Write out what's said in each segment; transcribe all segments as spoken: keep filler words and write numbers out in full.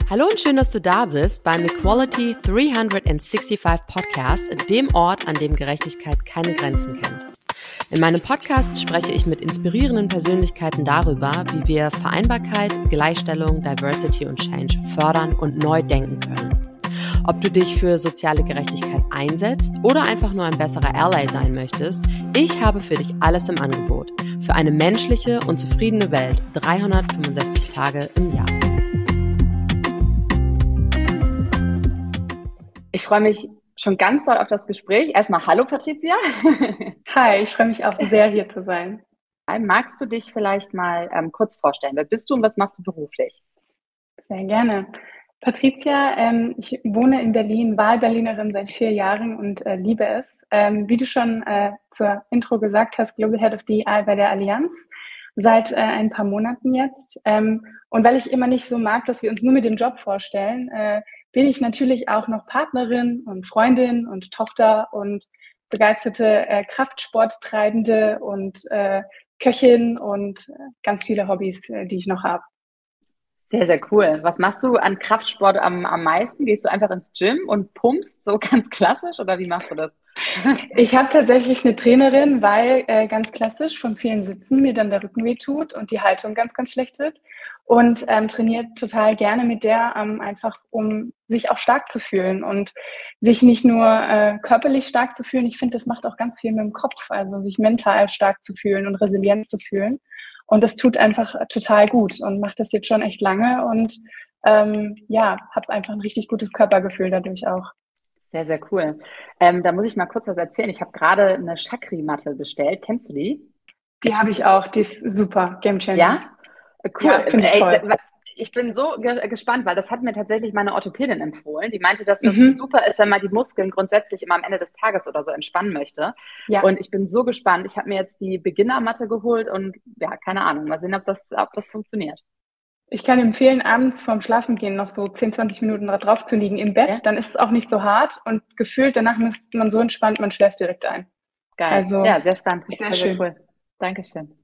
Hallo und schön, dass du da bist beim Equality dreihundertfünfundsechzig Podcast, dem Ort, an dem Gerechtigkeit keine Grenzen kennt. In meinem Podcast spreche ich mit inspirierenden Persönlichkeiten darüber, wie wir Vereinbarkeit, Gleichstellung, Diversity und Change fördern und neu denken können. Ob du dich für soziale Gerechtigkeit einsetzt oder einfach nur ein besserer Ally sein möchtest, ich habe für dich alles im Angebot. Für eine menschliche und zufriedene Welt dreihundertfünfundsechzig Tage im Jahr. Ich freue mich schon ganz doll auf das Gespräch. Erstmal hallo Patricia. Hi, ich freue mich auch sehr, hier zu sein. Magst du dich vielleicht mal ähm, kurz vorstellen? Wer bist du und was machst du beruflich? Sehr gerne. Patricia, ähm, ich wohne in Berlin, Wahlberlinerin seit vier Jahren und äh, liebe es. Ähm, wie du schon äh, zur Intro gesagt hast, Global Head of D E I bei der Allianz, seit äh, ein paar Monaten jetzt. Ähm, und weil ich immer nicht so mag, dass wir uns nur mit dem Job vorstellen, äh, bin ich natürlich auch noch Partnerin und Freundin und Tochter und begeisterte äh, Kraftsporttreibende und äh, Köchin und äh, ganz viele Hobbys, äh, die ich noch habe. Sehr, sehr cool. Was machst du an Kraftsport am, am meisten? Gehst du einfach ins Gym und pumpst so ganz klassisch oder wie machst du das? Ich habe tatsächlich eine Trainerin, weil äh, ganz klassisch von vielen Sitzen mir dann der Rücken weh tut und die Haltung ganz, ganz schlecht wird. Und ähm, trainiert total gerne mit der, ähm, einfach um sich auch stark zu fühlen und sich nicht nur äh, körperlich stark zu fühlen. Ich finde, das macht auch ganz viel mit dem Kopf, also sich mental stark zu fühlen und resilient zu fühlen. Und das tut einfach total gut und macht das jetzt schon echt lange und ähm, ja, habe einfach ein richtig gutes Körpergefühl dadurch auch. Sehr, sehr cool. Ähm, da muss ich mal kurz was erzählen. Ich habe gerade eine Chakri-Matte bestellt. Kennst du die? Die habe ich auch. Die ist super. Game Changer. Ja? Cool. Ja, finde ich Ey, toll. Ich bin so ge- gespannt, weil das hat mir tatsächlich meine Orthopädin empfohlen. Die meinte, dass das Mhm. super ist, wenn man die Muskeln grundsätzlich immer am Ende des Tages oder so entspannen möchte. Ja. Und ich bin so gespannt. Ich habe mir jetzt die Beginner-Matte geholt und ja, keine Ahnung. Mal sehen, ob das, ob das funktioniert. Ich kann empfehlen, abends vorm Schlafengehen noch so zehn, zwanzig Minuten da drauf zu liegen im Bett. Ja? Dann ist es auch nicht so hart und gefühlt danach ist man so entspannt, man schläft direkt ein. Geil. Also, ja, sehr spannend. Sehr, sehr, schön. sehr cool. Dankeschön.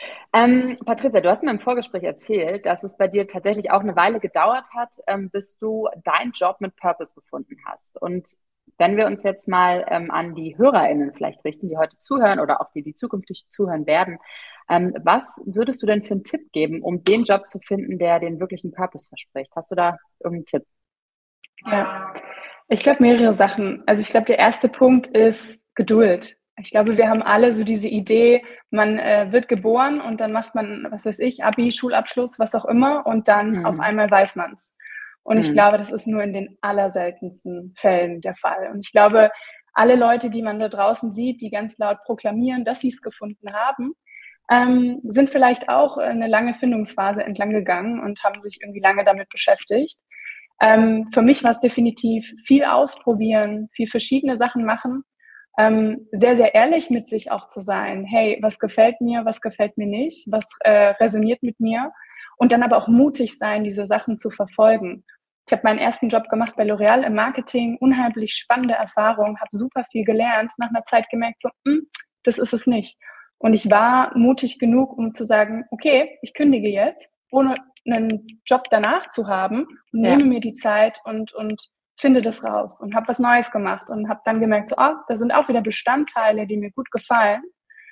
Ähm, Patricia, du hast mir im Vorgespräch erzählt, dass es bei dir tatsächlich auch eine Weile gedauert hat, ähm, bis du deinen Job mit Purpose gefunden hast. Und wenn wir uns jetzt mal ähm, an die HörerInnen vielleicht richten, die heute zuhören oder auch die, die zukünftig zuhören werden, ähm, was würdest du denn für einen Tipp geben, um den Job zu finden, der den wirklichen Purpose verspricht? Hast du da irgendeinen Tipp? Ja, ich glaube mehrere Sachen. Also ich glaube, der erste Punkt ist Geduld. Ich glaube, wir haben alle so diese Idee, man äh, wird geboren und dann macht man, was weiß ich, Abi, Schulabschluss, was auch immer und dann Mhm. auf einmal weiß man's. Und ich Mhm. glaube, das ist nur in den allerseltensten Fällen der Fall. Und ich glaube, alle Leute, die man da draußen sieht, die ganz laut proklamieren, dass sie es gefunden haben, ähm, sind vielleicht auch eine lange Findungsphase entlang gegangen und haben sich irgendwie lange damit beschäftigt. Ähm, für mich war es definitiv viel ausprobieren, viel verschiedene Sachen machen, ähm, sehr, sehr ehrlich mit sich auch zu sein. Hey, was gefällt mir, was gefällt mir nicht, was äh, resoniert mit mir und dann aber auch mutig sein, diese Sachen zu verfolgen. Ich habe meinen ersten Job gemacht bei L'Oréal im Marketing, unheimlich spannende Erfahrung, habe super viel gelernt, nach einer Zeit gemerkt, so, hm, das ist es nicht. Und ich war mutig genug, um zu sagen, okay, ich kündige jetzt, ohne einen Job danach zu haben und Ja. nehme mir die Zeit und, und finde das raus und habe was Neues gemacht und habe dann gemerkt, so, ah, da sind auch wieder Bestandteile, die mir gut gefallen.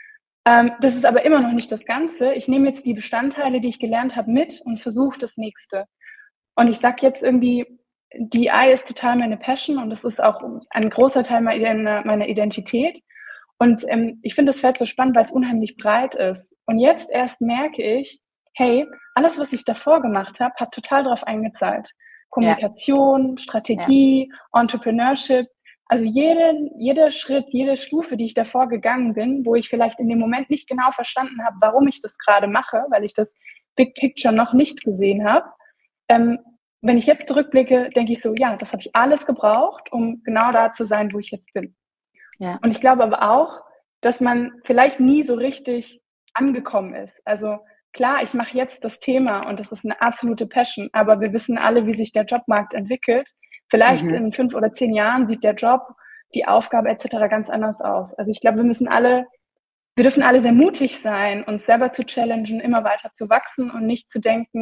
Ähm, das ist aber immer noch nicht das Ganze. Ich nehme jetzt die Bestandteile, die ich gelernt habe, mit und versuche das Nächste. Und ich sage jetzt irgendwie, D E I ist total meine Passion und das ist auch ein großer Teil meiner, meiner Identität. Und ähm, ich finde das Feld so spannend, weil es unheimlich breit ist. Und jetzt erst merke ich, hey, alles, was ich davor gemacht habe, hat total darauf eingezahlt. Kommunikation, ja. Strategie, ja. Entrepreneurship. Also jede, jeder Schritt, jede Stufe, die ich davor gegangen bin, wo ich vielleicht in dem Moment nicht genau verstanden habe, warum ich das gerade mache, weil ich das Big Picture noch nicht gesehen habe. Ähm, wenn ich jetzt zurückblicke, denke ich so, ja, das habe ich alles gebraucht, um genau da zu sein, wo ich jetzt bin. Ja. Und ich glaube aber auch, dass man vielleicht nie so richtig angekommen ist. Also klar, ich mache jetzt das Thema und das ist eine absolute Passion, aber wir wissen alle, wie sich der Jobmarkt entwickelt. Vielleicht mhm. in fünf oder zehn Jahren sieht der Job, die Aufgabe et cetera ganz anders aus. Also ich glaube, wir müssen alle, wir dürfen alle sehr mutig sein, uns selber zu challengen, immer weiter zu wachsen und nicht zu denken,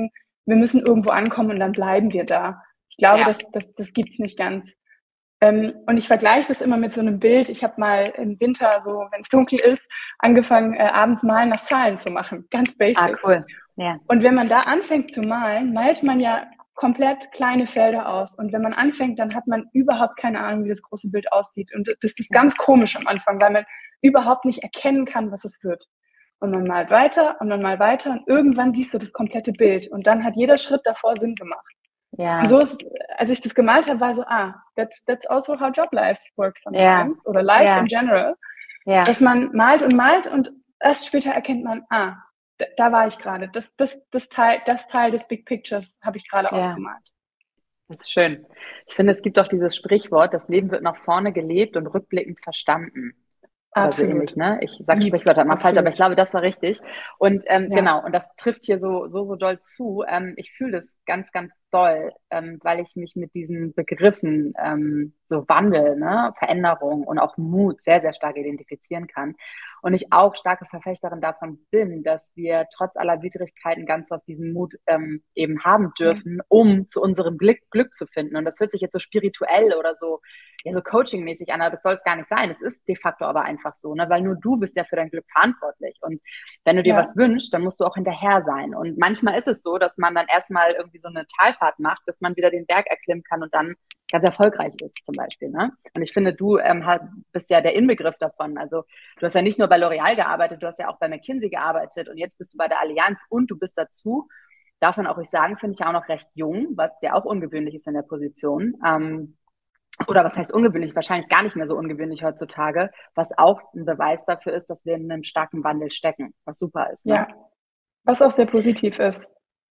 wir müssen irgendwo ankommen und dann bleiben wir da. Ich glaube, Ja. das, das, das gibt's nicht ganz. Ähm, und ich vergleiche das immer mit so einem Bild. Ich habe mal im Winter, so wenn es dunkel ist, angefangen, äh, abends malen nach Zahlen zu machen. Ganz basic. Ah, cool. Ja. Und wenn man da anfängt zu malen, malt man ja komplett kleine Felder aus. Und wenn man anfängt, dann hat man überhaupt keine Ahnung, wie das große Bild aussieht. Und das ist ganz komisch am Anfang, weil man überhaupt nicht erkennen kann, was es wird. Und man malt weiter und man malt weiter und irgendwann siehst du das komplette Bild. Und dann hat jeder Schritt davor Sinn gemacht. Ja. Und so ist, als ich das gemalt habe, war so, ah, that's, that's also how job life works sometimes. Ja. Oder life Ja. in general. Ja. Dass man malt und malt und erst später erkennt man, ah, da, da war ich gerade. Das, das, das, Teil, das Teil des Big Pictures habe ich gerade Ja. ausgemalt. Das ist schön. Ich finde, es gibt auch dieses Sprichwort, das Leben wird nach vorne gelebt und rückblickend verstanden. Oder so ähnlich, ne? Ich sage Sprichwörter immer falsch, aber ich glaube, das war richtig. Und ähm, Ja. genau, und das trifft hier so so so doll zu. Ähm, ich fühle das ganz, ganz doll, ähm, weil ich mich mit diesen Begriffen ähm, so Wandel, ne, Veränderung und auch Mut sehr, sehr stark identifizieren kann. Und ich auch starke Verfechterin davon bin, dass wir trotz aller Widrigkeiten ganz oft diesen Mut ähm, eben haben dürfen, um zu unserem Glück, Glück zu finden. Und das hört sich jetzt so spirituell oder so, ja, so coachingmäßig an, aber das soll es gar nicht sein. Es ist de facto aber einfach so, ne? Weil nur du bist ja für dein Glück verantwortlich. Und wenn du dir Ja. was wünschst, dann musst du auch hinterher sein. Und manchmal ist es so, dass man dann erstmal irgendwie so eine Talfahrt macht, bis man wieder den Berg erklimmen kann und dann ganz erfolgreich ist zum Beispiel. Ne? Und ich finde, du ähm, bist ja der Inbegriff davon. Also du hast ja nicht nur bei L'Oreal gearbeitet, du hast ja auch bei McKinsey gearbeitet und jetzt bist du bei der Allianz und du bist dazu, darf man auch nicht sagen, finde ich ja auch noch recht jung, was ja auch ungewöhnlich ist in der Position. Ähm, oder was heißt ungewöhnlich? Wahrscheinlich gar nicht mehr so ungewöhnlich heutzutage, was auch ein Beweis dafür ist, dass wir in einem starken Wandel stecken, was super ist. Ne? Ja, was auch sehr positiv ist.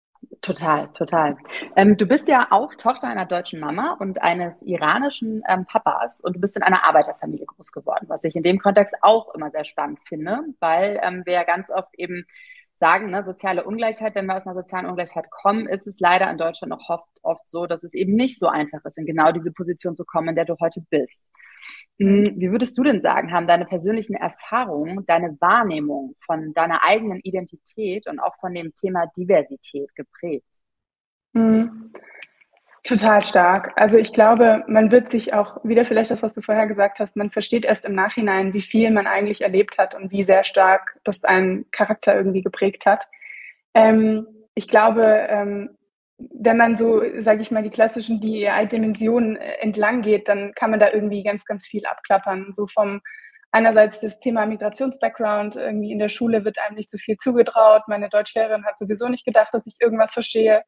Total, total. Ähm, du bist ja auch Tochter einer deutschen Mama und eines iranischen ähm, Papas und du bist in einer Arbeiterfamilie groß geworden, was ich in dem Kontext auch immer sehr spannend finde, weil ähm, wir ja ganz oft eben sagen, ne, soziale Ungleichheit, wenn wir aus einer sozialen Ungleichheit kommen, ist es leider in Deutschland noch oft, oft so, dass es eben nicht so einfach ist, in genau diese Position zu kommen, in der du heute bist. Wie würdest du denn sagen, haben deine persönlichen Erfahrungen, deine Wahrnehmung von deiner eigenen Identität und auch von dem Thema Diversität geprägt? Mhm. Total stark. Also ich glaube, man wird sich auch, wieder vielleicht das, was du vorher gesagt hast, man versteht erst im Nachhinein, wie viel man eigentlich erlebt hat und wie sehr stark das einen Charakter irgendwie geprägt hat. Ähm, ich glaube, ähm, wenn man so, sage ich mal, die klassischen D E I-Dimensionen entlang geht, dann kann man da irgendwie ganz, ganz viel abklappern. So vom einerseits das Thema Migrations-Background, irgendwie in der Schule wird einem nicht so viel zugetraut. Meine Deutschlehrerin hat sowieso nicht gedacht, dass ich irgendwas verstehe.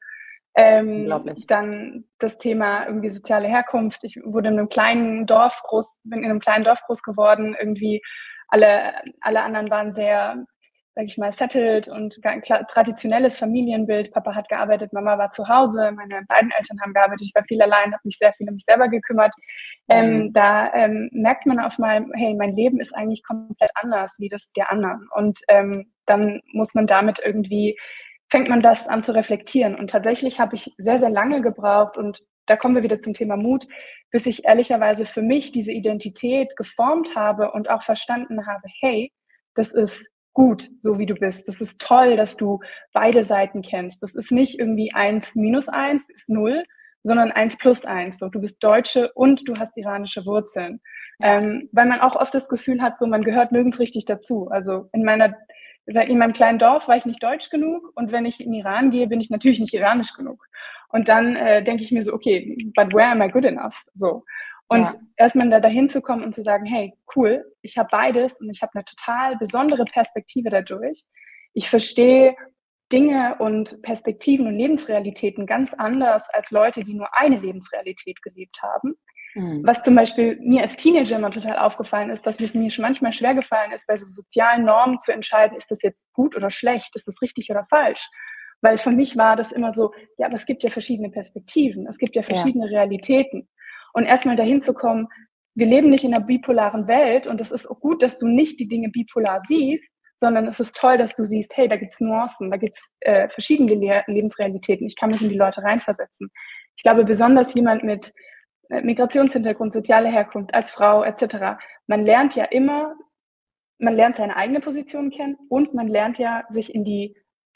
Ähm, dann das Thema irgendwie soziale Herkunft. Ich wurde in einem kleinen Dorf groß, bin in einem kleinen Dorf groß geworden. Irgendwie alle, alle anderen waren sehr, sag ich mal, settled und klar, traditionelles Familienbild. Papa hat gearbeitet, Mama war zu Hause, meine beiden Eltern haben gearbeitet, ich war viel allein, habe mich sehr viel um mich selber gekümmert. Mhm. Ähm, da ähm, merkt man auf mal, hey, mein Leben ist eigentlich komplett anders wie das der anderen. Und ähm, dann muss man damit irgendwie fängt man das an zu reflektieren. Und tatsächlich habe ich sehr, sehr lange gebraucht und da kommen wir wieder zum Thema Mut, bis ich ehrlicherweise für mich diese Identität geformt habe und auch verstanden habe, hey, das ist gut, so wie du bist. Das ist toll, dass du beide Seiten kennst. Das ist nicht irgendwie eins minus eins ist null, sondern eins plus eins. So, du bist Deutsche und du hast iranische Wurzeln. Ja. Ähm, weil man auch oft das Gefühl hat, so man gehört nirgends richtig dazu. Also in meiner in meinem kleinen Dorf war ich nicht deutsch genug und wenn ich in Iran gehe, bin ich natürlich nicht iranisch genug. Und dann äh, denke ich mir so, okay, but where am I good enough? So. Und ja. erstmal da dahin zu kommen und zu sagen, hey, cool, ich habe beides und ich habe eine total besondere Perspektive dadurch. Ich verstehe Dinge und Perspektiven und Lebensrealitäten ganz anders als Leute, die nur eine Lebensrealität gelebt haben. Mhm. Was zum Beispiel mir als Teenager immer total aufgefallen ist, dass es mir schon manchmal schwer gefallen ist, bei so sozialen Normen zu entscheiden, ist das jetzt gut oder schlecht, ist das richtig oder falsch? Weil für mich war das immer so, ja, aber es gibt ja verschiedene Perspektiven, es gibt ja verschiedene ja. Realitäten. Und erstmal dahin zu kommen, wir leben nicht in einer bipolaren Welt und es ist auch gut, dass du nicht die Dinge bipolar siehst, sondern es ist toll, dass du siehst, hey, da gibt es Nuancen, da gibt es äh, verschiedene Le- Lebensrealitäten, ich kann mich in die Leute reinversetzen. Ich glaube, besonders jemand mit Migrationshintergrund, soziale Herkunft, als Frau et cetera. Man lernt ja immer, man lernt seine eigene Position kennen und man lernt ja, sich in die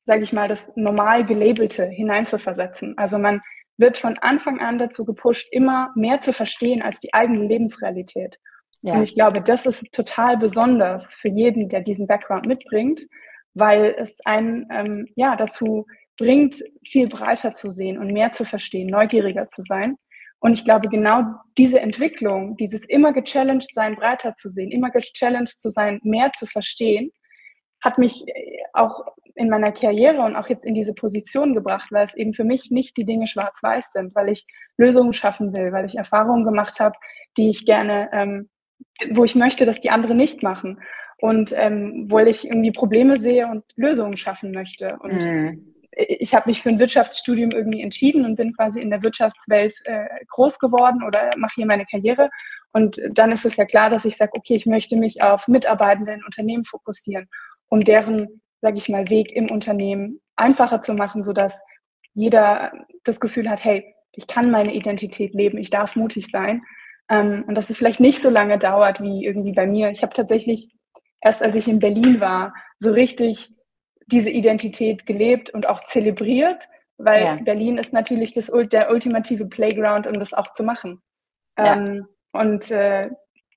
sage ich mal, das normal Gelabelte hineinzuversetzen. Also man wird von Anfang an dazu gepusht, immer mehr zu verstehen als die eigene Lebensrealität. Ja. Und ich glaube, das ist total besonders für jeden, der diesen Background mitbringt, weil es einen ähm, ja dazu bringt, viel breiter zu sehen und mehr zu verstehen, neugieriger zu sein. Und ich glaube, genau diese Entwicklung, dieses immer gechallenged sein, breiter zu sehen, immer gechallenged zu sein, mehr zu verstehen, hat mich auch in meiner Karriere und auch jetzt in diese Position gebracht, weil es eben für mich nicht die Dinge schwarz-weiß sind, weil ich Lösungen schaffen will, weil ich Erfahrungen gemacht habe, die ich gerne, ähm, wo ich möchte, dass die anderen nicht machen und ähm, wo ich irgendwie Probleme sehe und Lösungen schaffen möchte. Und mhm. ich habe mich für ein Wirtschaftsstudium irgendwie entschieden und bin quasi in der Wirtschaftswelt äh, groß geworden oder mache hier meine Karriere. Und dann ist es ja klar, dass ich sage, okay, ich möchte mich auf Mitarbeitende in Unternehmen fokussieren, um deren, sage ich mal, Weg im Unternehmen einfacher zu machen, sodass jeder das Gefühl hat, hey, ich kann meine Identität leben, ich darf mutig sein. Ähm, und dass es vielleicht nicht so lange dauert wie irgendwie bei mir. Ich habe tatsächlich erst, als ich in Berlin war, so richtig diese Identität gelebt und auch zelebriert, weil ja. Berlin ist natürlich das, der ultimative Playground, um das auch zu machen. Ja. Ähm, und äh,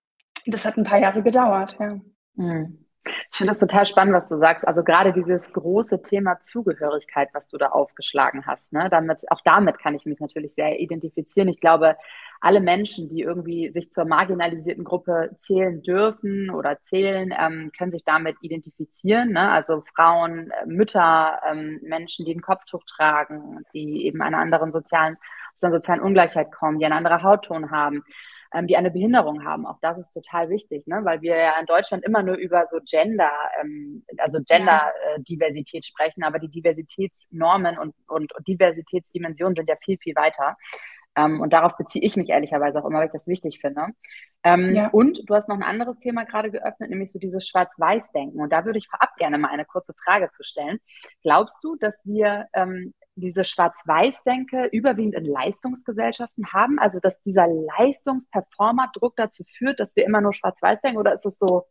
das hat ein paar Jahre gedauert. Ja. Mhm. Ich finde das total spannend, was du sagst. Also gerade dieses große Thema Zugehörigkeit, was du da aufgeschlagen hast, ne? Damit, auch damit kann ich mich natürlich sehr identifizieren. Ich glaube, alle Menschen, die irgendwie sich zur marginalisierten Gruppe zählen dürfen oder zählen, ähm, können sich damit identifizieren, ne? Also Frauen, äh, Mütter, ähm, Menschen, die ein Kopftuch tragen, die eben einer anderen sozialen, aus einer sozialen Ungleichheit kommen, die einen anderen Hautton haben, ähm, die eine Behinderung haben. Auch das ist total wichtig, ne? Weil wir ja in Deutschland immer nur über so Gender, ähm, also Gender-Diversität ja. sprechen, aber die Diversitätsnormen und, und, und Diversitätsdimensionen sind ja viel, viel weiter. Ähm, und darauf beziehe ich mich ehrlicherweise auch immer, weil ich das wichtig finde. Ähm, ja. Und du hast noch ein anderes Thema gerade geöffnet, nämlich so dieses Schwarz-Weiß-Denken. Und da würde ich vorab gerne mal eine kurze Frage zu stellen. Glaubst du, dass wir ähm, diese Schwarz-Weiß-Denke überwiegend in Leistungsgesellschaften haben? Also, dass dieser Leistungs-Performer-Druck dazu führt, dass wir immer nur Schwarz-Weiß denken? Oder ist es so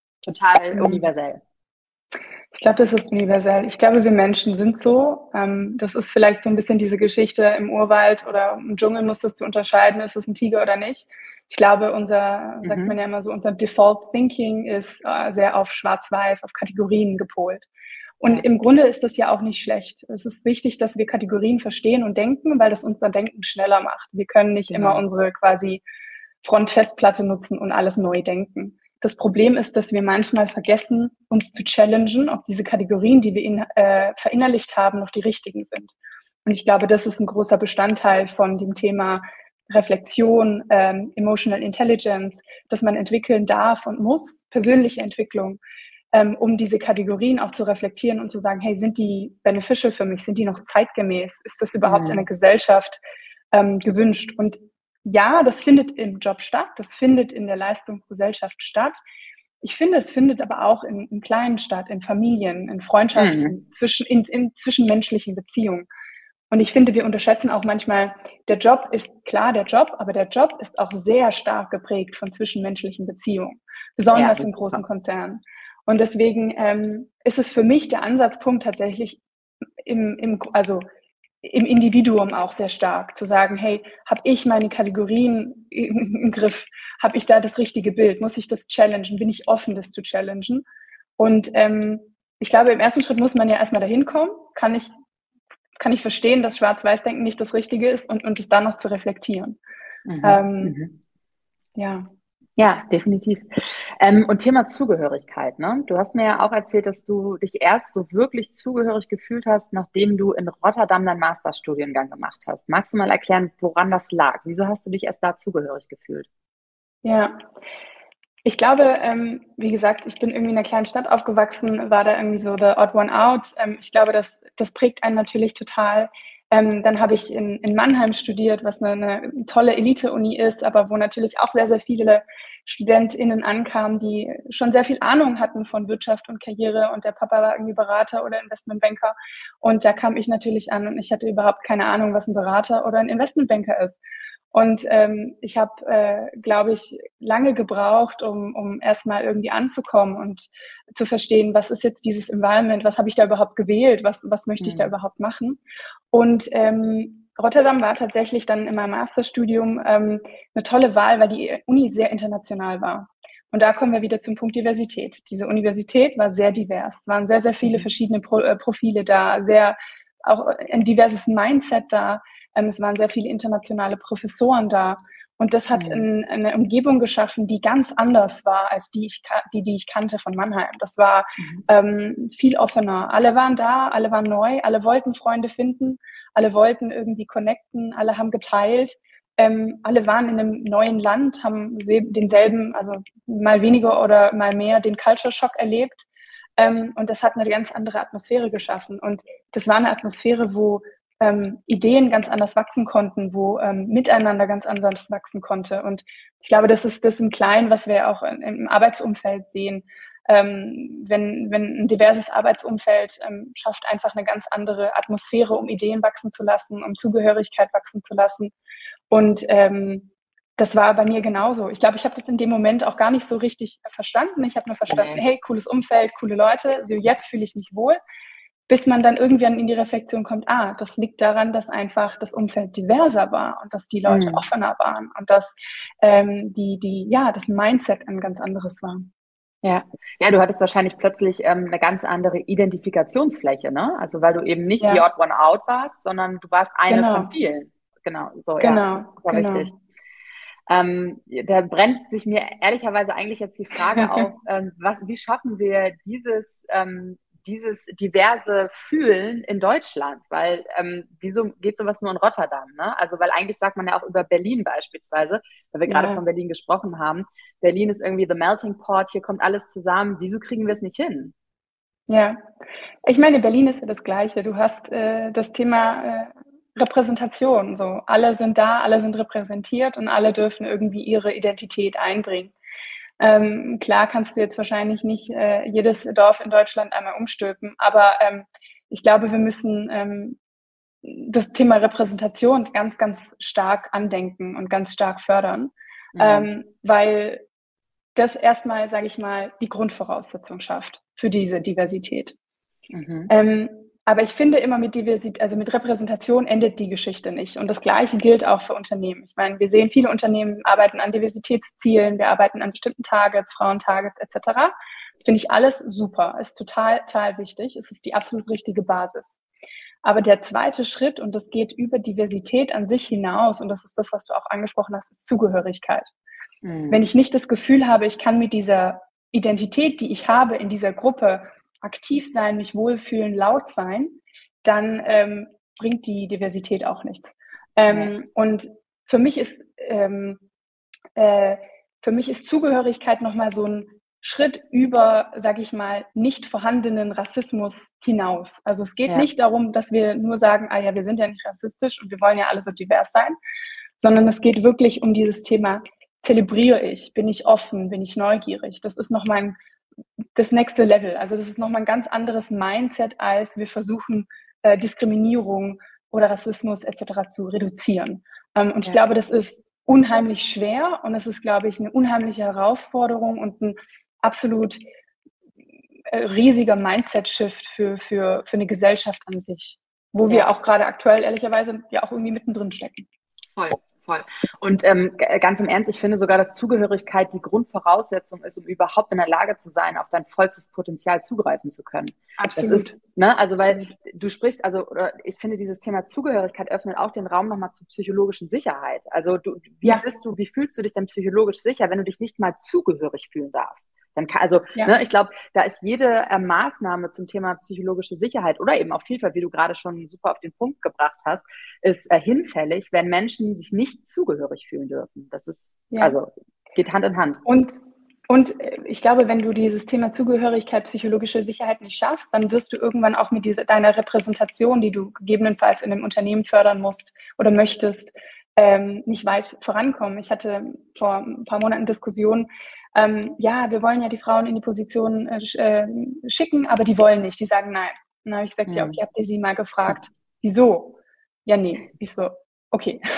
total mhm. universell? Ich glaube, das ist universell. Ich glaube, wir Menschen sind so. Ähm, das ist vielleicht so ein bisschen diese Geschichte im Urwald oder im Dschungel musstest du unterscheiden, ist es ein Tiger oder nicht. Ich glaube, unser, mhm. sagt man ja immer so, unser Default Thinking ist äh, sehr auf Schwarz-Weiß, auf Kategorien gepolt. Und ja. im Grunde ist das ja auch nicht schlecht. Es ist wichtig, dass wir Kategorien verstehen und denken, weil das unser Denken schneller macht. Wir können nicht genau. immer unsere quasi Frontfestplatte nutzen und alles neu denken. Das Problem ist, dass wir manchmal vergessen, uns zu challengen, ob diese Kategorien, die wir in, äh, verinnerlicht haben, noch die richtigen sind. Und ich glaube, das ist ein großer Bestandteil von dem Thema Reflexion, ähm, Emotional Intelligence, dass man entwickeln darf und muss, persönliche Entwicklung, ähm, um diese Kategorien auch zu reflektieren und zu sagen, hey, sind die beneficial für mich? Sind die noch zeitgemäß? Ist das überhaupt mhm. in der Gesellschaft ähm, gewünscht? Und ja, das findet im Job statt, das findet in der Leistungsgesellschaft statt. Ich finde, es findet aber auch in, in kleinen statt, in Familien, in Freundschaften, mhm. zwischen, in, in zwischenmenschlichen Beziehungen. Und ich finde, wir unterschätzen auch manchmal, der Job ist klar der Job, aber der Job ist auch sehr stark geprägt von zwischenmenschlichen Beziehungen, besonders ja, in großen super. Konzernen. Und deswegen ähm, ist es für mich der Ansatzpunkt tatsächlich im, im, also im Individuum auch sehr stark, zu sagen, hey, habe ich meine Kategorien im, im Griff? Habe ich da das richtige Bild? Muss ich das challengen? Bin ich offen, das zu challengen? Und ähm, ich glaube, im ersten Schritt muss man ja erstmal dahin kommen. Kann ich, kann ich verstehen, dass Schwarz-Weiß-Denken nicht das Richtige ist und, und es dann noch zu reflektieren. Mhm. Ähm, mhm. Ja. Ja, definitiv. Ähm, und Thema Zugehörigkeit, ne? Du hast mir ja auch erzählt, dass du dich erst so wirklich zugehörig gefühlt hast, nachdem du in Rotterdam deinen Masterstudiengang gemacht hast. Magst du mal erklären, woran das lag? Wieso hast du dich erst da zugehörig gefühlt? Ja, ich glaube, ähm, wie gesagt, ich bin irgendwie in einer kleinen Stadt aufgewachsen, war da irgendwie so the odd one out. Ähm, ich glaube, das, das prägt einen natürlich total. Ähm, dann habe ich in, in Mannheim studiert, was eine, eine tolle Elite-Uni ist, aber wo natürlich auch sehr, sehr viele StudentInnen ankamen, die schon sehr viel Ahnung hatten von Wirtschaft und Karriere, und der Papa war irgendwie Berater oder Investmentbanker, und da kam ich natürlich an und ich hatte überhaupt keine Ahnung, was ein Berater oder ein Investmentbanker ist. Und ähm, ich habe, äh, glaube ich, lange gebraucht, um, um erstmal irgendwie anzukommen und zu verstehen, was ist jetzt dieses Environment, was habe ich da überhaupt gewählt, was, was möchte ich da überhaupt machen. Und ähm, Rotterdam war tatsächlich dann in meinem Masterstudium ähm, eine tolle Wahl, weil die Uni sehr international war. Und da kommen wir wieder zum Punkt Diversität. Diese Universität war sehr divers. Es waren sehr, sehr viele verschiedene Pro, äh, Profile da, sehr auch ein diverses Mindset da. Ähm, es waren sehr viele internationale Professoren da. Und das hat in, eine Umgebung geschaffen, die ganz anders war als die, ich, die, die ich kannte von Mannheim. Das war ähm, viel offener. Alle waren da, alle waren neu, alle wollten Freunde finden, alle wollten irgendwie connecten, alle haben geteilt. Ähm, alle waren in einem neuen Land, haben denselben, also mal weniger oder mal mehr, den Culture Shock erlebt. Ähm, und das hat eine ganz andere Atmosphäre geschaffen. Und das war eine Atmosphäre, wo ähm, Ideen ganz anders wachsen konnten, wo ähm, Miteinander ganz anders wachsen konnte. Und ich glaube, das ist das im Kleinen, was wir auch im Arbeitsumfeld sehen. Ähm, wenn, wenn ein diverses Arbeitsumfeld ähm, schafft einfach eine ganz andere Atmosphäre, um Ideen wachsen zu lassen, um Zugehörigkeit wachsen zu lassen. Und ähm, das war bei mir genauso. Ich glaube, ich habe das in dem Moment auch gar nicht so richtig verstanden. Ich habe nur verstanden, hey, cooles Umfeld, coole Leute, so jetzt fühle ich mich wohl. Bis man dann irgendwann in die Reflexion kommt, ah, das liegt daran, dass einfach das Umfeld diverser war und dass die Leute mhm. offener waren und dass ähm, die, die, ja, das Mindset ein ganz anderes war. Ja, ja, du hattest wahrscheinlich plötzlich ähm, eine ganz andere Identifikationsfläche, ne? Also weil du eben nicht ja. the odd one out warst, sondern du warst eine genau. von vielen. Genau, so, genau. ja, das ist super genau. wichtig. Ähm, da brennt sich mir ehrlicherweise eigentlich jetzt die Frage auf, ähm, was, wie schaffen wir dieses, ähm, dieses diverse Fühlen in Deutschland? Weil, ähm, wieso geht sowas nur in Rotterdam? Ne? Also, weil eigentlich sagt man ja auch über Berlin beispielsweise, weil wir ja. gerade von Berlin gesprochen haben, Berlin ist irgendwie the melting pot, hier kommt alles zusammen. Wieso kriegen wir es nicht hin? Ja, ich meine, Berlin ist ja das Gleiche. Du hast äh, das Thema äh, Repräsentation. So, alle sind da, alle sind repräsentiert und alle dürfen irgendwie ihre Identität einbringen. Ähm, klar kannst du jetzt wahrscheinlich nicht äh, jedes Dorf in Deutschland einmal umstülpen, aber ähm, ich glaube, wir müssen ähm, das Thema Repräsentation ganz, ganz stark andenken und ganz stark fördern, mhm. ähm, weil das erstmal, sage ich mal, die Grundvoraussetzung schafft für diese Diversität. Mhm. Ähm, aber ich finde immer mit Diversität, also mit Repräsentation endet die Geschichte nicht. Und das Gleiche gilt auch für Unternehmen. Ich meine, wir sehen, viele Unternehmen arbeiten an Diversitätszielen, wir arbeiten an bestimmten Targets, Frauentargets et cetera. Finde ich alles super, ist total, total wichtig. Es ist die absolut richtige Basis. Aber der zweite Schritt, und das geht über Diversität an sich hinaus, und das ist das, was du auch angesprochen hast, ist Zugehörigkeit. Mhm. Wenn ich nicht das Gefühl habe, ich kann mit dieser Identität, die ich habe in dieser Gruppe, aktiv sein, mich wohlfühlen, laut sein, dann ähm, bringt die Diversität auch nichts. Ähm, ja. Und für mich ist ähm, äh, für mich ist Zugehörigkeit nochmal so ein Schritt über, sage ich mal, nicht vorhandenen Rassismus hinaus. Also es geht ja. nicht darum, dass wir nur sagen, ah ja, wir sind ja nicht rassistisch und wir wollen ja alle so divers sein, sondern es geht wirklich um dieses Thema, zelebriere ich, bin ich offen, bin ich neugierig. Das ist nochmal ein das nächste Level. Also das ist nochmal ein ganz anderes Mindset, als wir versuchen, äh, Diskriminierung oder Rassismus et cetera zu reduzieren. Ähm, und ich ja. glaube, das ist unheimlich schwer und es ist, glaube ich, eine unheimliche Herausforderung und ein absolut äh, riesiger Mindset-Shift für, für, für eine Gesellschaft an sich, wo ja. wir auch gerade aktuell ehrlicherweise ja auch irgendwie mittendrin stecken. Voll. Voll. Und ähm, ganz im Ernst, ich finde sogar, dass Zugehörigkeit die Grundvoraussetzung ist, um überhaupt in der Lage zu sein, auf dein vollstes Potenzial zugreifen zu können. Absolut. Das ist, ne, also weil du sprichst, also oder ich finde, dieses Thema Zugehörigkeit öffnet auch den Raum nochmal zur psychologischen Sicherheit. Also du, wie ja. bist du, wie fühlst du dich denn psychologisch sicher, wenn du dich nicht mal zugehörig fühlen darfst? Dann kann, also, ja. ne, ich glaube, da ist jede äh, Maßnahme zum Thema psychologische Sicherheit oder eben auch Vielfalt, wie du gerade schon super auf den Punkt gebracht hast, ist äh, hinfällig, wenn Menschen sich nicht zugehörig fühlen dürfen. Das ist, ja. also, geht Hand in Hand. Und, und ich glaube, wenn du dieses Thema Zugehörigkeit, psychologische Sicherheit nicht schaffst, dann wirst du irgendwann auch mit dieser, deiner Repräsentation, die du gegebenenfalls in einem Unternehmen fördern musst oder möchtest, ähm, nicht weit vorankommen. Ich hatte vor ein paar Monaten Diskussionen, Ähm, ja, wir wollen ja die Frauen in die Position äh, schicken, aber die wollen nicht, die sagen nein. Dann habe ich gesagt, mhm. ja, okay, habt ihr sie mal gefragt, wieso? Ja, nee, ich so, okay,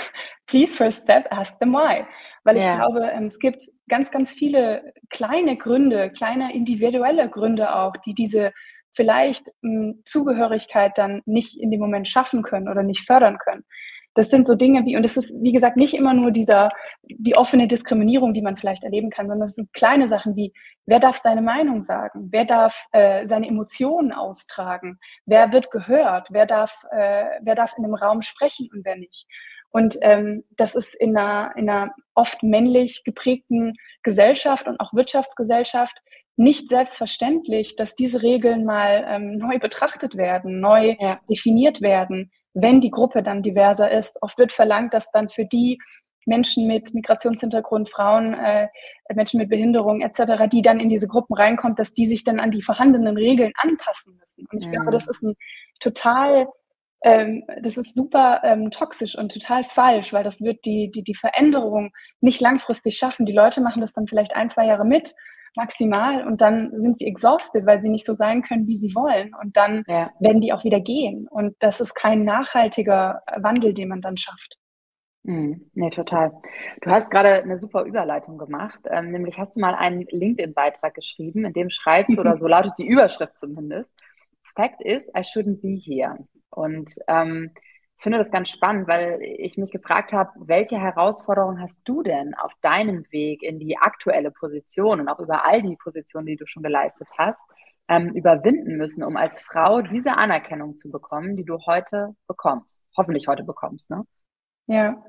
please first step, ask them why. Weil ich Ja. glaube, ähm, es gibt ganz, ganz viele kleine Gründe, kleine individuelle Gründe auch, die diese vielleicht mh, Zugehörigkeit dann nicht in dem Moment schaffen können oder nicht fördern können. Das sind so Dinge wie, und es ist, wie gesagt, nicht immer nur dieser, die offene Diskriminierung, die man vielleicht erleben kann, sondern es sind kleine Sachen wie, wer darf seine Meinung sagen? Wer darf äh, seine Emotionen austragen? Wer wird gehört? Wer darf, äh, wer darf in einem Raum sprechen und wer nicht? Und ähm, das ist in einer, in einer oft männlich geprägten Gesellschaft und auch Wirtschaftsgesellschaft nicht selbstverständlich, dass diese Regeln mal ähm, neu betrachtet werden, neu Ja. definiert werden, wenn die Gruppe dann diverser ist. Oft wird verlangt, dass dann für die Menschen mit Migrationshintergrund, Frauen, äh, Menschen mit Behinderung et cetera, die dann in diese Gruppen reinkommt, dass die sich dann an die vorhandenen Regeln anpassen müssen. Und ich Mhm. glaube, das ist ein total Ähm, das ist super ähm, toxisch und total falsch, weil das wird die, die, die Veränderung nicht langfristig schaffen. Die Leute machen das dann vielleicht ein, zwei Jahre mit, maximal, und dann sind sie exhausted, weil sie nicht so sein können, wie sie wollen. Und dann Ja. werden die auch wieder gehen. Und das ist kein nachhaltiger Wandel, den man dann schafft. Mhm. Nee, total. Du hast gerade eine super Überleitung gemacht, ähm, nämlich hast du mal einen LinkedIn-Beitrag geschrieben, in dem schreibst du, oder so lautet die Überschrift zumindest, Fact is, I shouldn't be here. Und ähm, ich finde das ganz spannend, weil ich mich gefragt habe, welche Herausforderungen hast du denn auf deinem Weg in die aktuelle Position und auch über all die Positionen, die du schon geleistet hast, ähm, überwinden müssen, um als Frau diese Anerkennung zu bekommen, die du heute bekommst, hoffentlich heute bekommst, ne? Ja.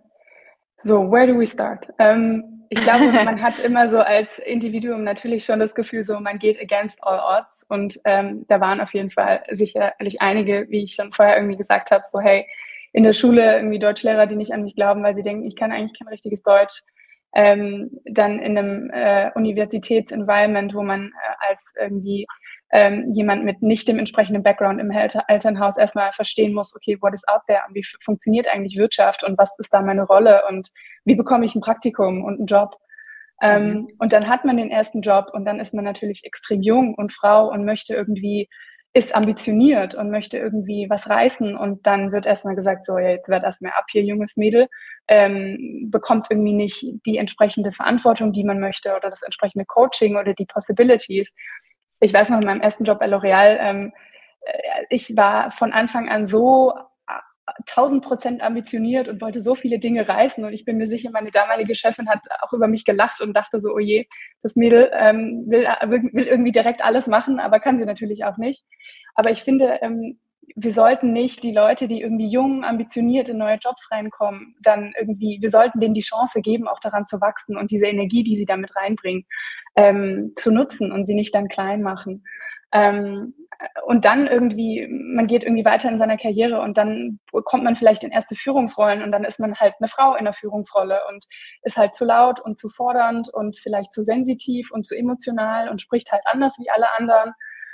So, where do we start? Ähm, ich glaube, man hat immer so als Individuum natürlich schon das Gefühl, so man geht against all odds, und ähm, da waren auf jeden Fall sicherlich einige, wie ich schon vorher irgendwie gesagt habe, so hey, in der Schule irgendwie Deutschlehrer, die nicht an mich glauben, weil sie denken, ich kann eigentlich kein richtiges Deutsch. Ähm, dann in einem äh, Universitätsenvironment, wo man äh, als irgendwie ähm, jemand mit nicht dem entsprechenden Background im Elter- Elternhaus erstmal verstehen muss, okay, what is out there und wie f- funktioniert eigentlich Wirtschaft und was ist da meine Rolle und wie bekomme ich ein Praktikum und einen Job. Ähm, Mhm. und dann hat man den ersten Job und dann ist man natürlich extrem jung und Frau und möchte irgendwie, ist ambitioniert und möchte irgendwie was reißen, und dann wird erstmal gesagt, so, ja, jetzt wird erstmal ab hier, junges Mädel, ähm, bekommt irgendwie nicht die entsprechende Verantwortung, die man möchte, oder das entsprechende Coaching oder die Possibilities. Ich weiß noch, in meinem ersten Job bei L'Oreal, ähm, äh, ich war von Anfang an so tausend Prozent ambitioniert und wollte so viele Dinge reißen, und ich bin mir sicher, meine damalige Chefin hat auch über mich gelacht und dachte so, oh je, das Mädel ähm, will, will irgendwie direkt alles machen, aber kann sie natürlich auch nicht. Aber ich finde, ähm, wir sollten nicht die Leute, die irgendwie jung, ambitioniert in neue Jobs reinkommen, dann irgendwie, wir sollten denen die Chance geben, auch daran zu wachsen und diese Energie, die sie damit reinbringen, ähm, zu nutzen und sie nicht dann klein machen. Ähm, und dann irgendwie, man geht irgendwie weiter in seiner Karriere und dann kommt man vielleicht in erste Führungsrollen und dann ist man halt eine Frau in der Führungsrolle und ist halt zu laut und zu fordernd und vielleicht zu sensitiv und zu emotional und spricht halt anders wie alle anderen.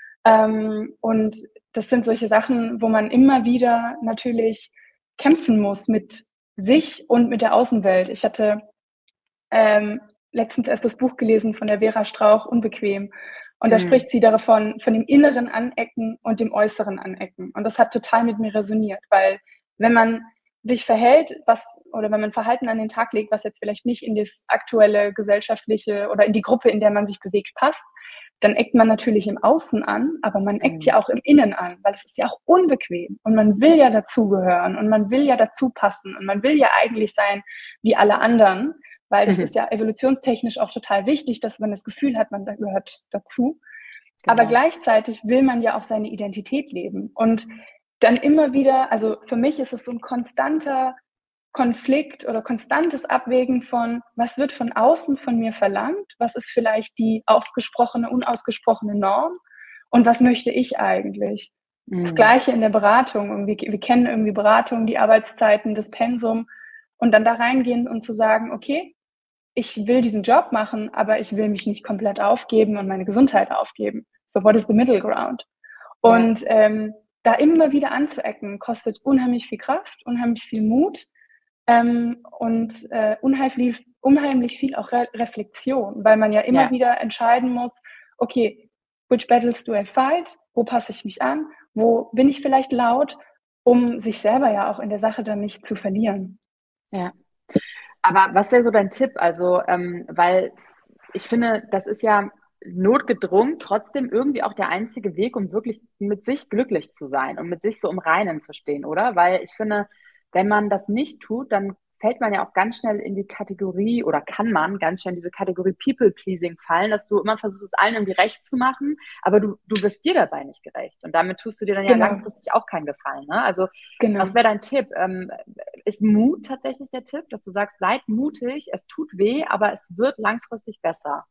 Ähm, und das sind solche Sachen, wo man immer wieder natürlich kämpfen muss mit sich und mit der Außenwelt. Ich hatte ähm, letztens erst das Buch gelesen von der Vera Strauch, Unbequem. Und da Mhm. spricht sie davon, von dem inneren Anecken und dem äußeren Anecken. Und das hat total mit mir resoniert, weil wenn man sich verhält, was, oder wenn man Verhalten an den Tag legt, was jetzt vielleicht nicht in das aktuelle gesellschaftliche oder in die Gruppe, in der man sich bewegt, passt, dann eckt man natürlich im Außen an, aber man eckt Mhm. ja auch im Innen an, weil es ist ja auch unbequem und man will ja dazugehören und man will ja dazu passen und man will ja eigentlich sein wie alle anderen. Weil das Mhm. ist ja evolutionstechnisch auch total wichtig, dass man das Gefühl hat, man gehört dazu. Genau. Aber gleichzeitig will man ja auch seine Identität leben. Und dann immer wieder, also für mich ist es so ein konstanter Konflikt oder konstantes Abwägen von, was wird von außen von mir verlangt, was ist vielleicht die ausgesprochene, unausgesprochene Norm und was möchte ich eigentlich. Das Mhm. Gleiche in der Beratung. Und wir, wir kennen irgendwie Beratung, die Arbeitszeiten, das Pensum, und dann da reingehen und zu sagen, okay, ich will diesen Job machen, aber ich will mich nicht komplett aufgeben und meine Gesundheit aufgeben. So, what is the middle ground? Ja. Und ähm, da immer wieder anzuecken, kostet unheimlich viel Kraft, unheimlich viel Mut ähm, und äh, unheimlich, unheimlich viel auch Re- Reflexion, weil man ja immer Ja. wieder entscheiden muss, okay, which battles do I fight? Wo passe ich mich an? Wo bin ich vielleicht laut? Um sich selber ja auch in der Sache dann nicht zu verlieren. Ja, Aber was wäre so dein Tipp? Also, ähm, weil ich finde, das ist ja notgedrungen trotzdem irgendwie auch der einzige Weg, um wirklich mit sich glücklich zu sein und mit sich so im Reinen zu stehen, oder? Weil ich finde, wenn man das nicht tut, dann fällt man ja auch ganz schnell in die Kategorie oder kann man ganz schnell in diese Kategorie People-Pleasing fallen, dass du immer versuchst, es allen irgendwie recht zu machen, aber du, du wirst dir dabei nicht gerecht. Und damit tust du dir dann ja Genau, langfristig auch keinen Gefallen. Ne? Also, was genau. wäre dein Tipp? Ähm, ist Mut tatsächlich der Tipp, dass du sagst, seid mutig, es tut weh, aber es wird langfristig besser?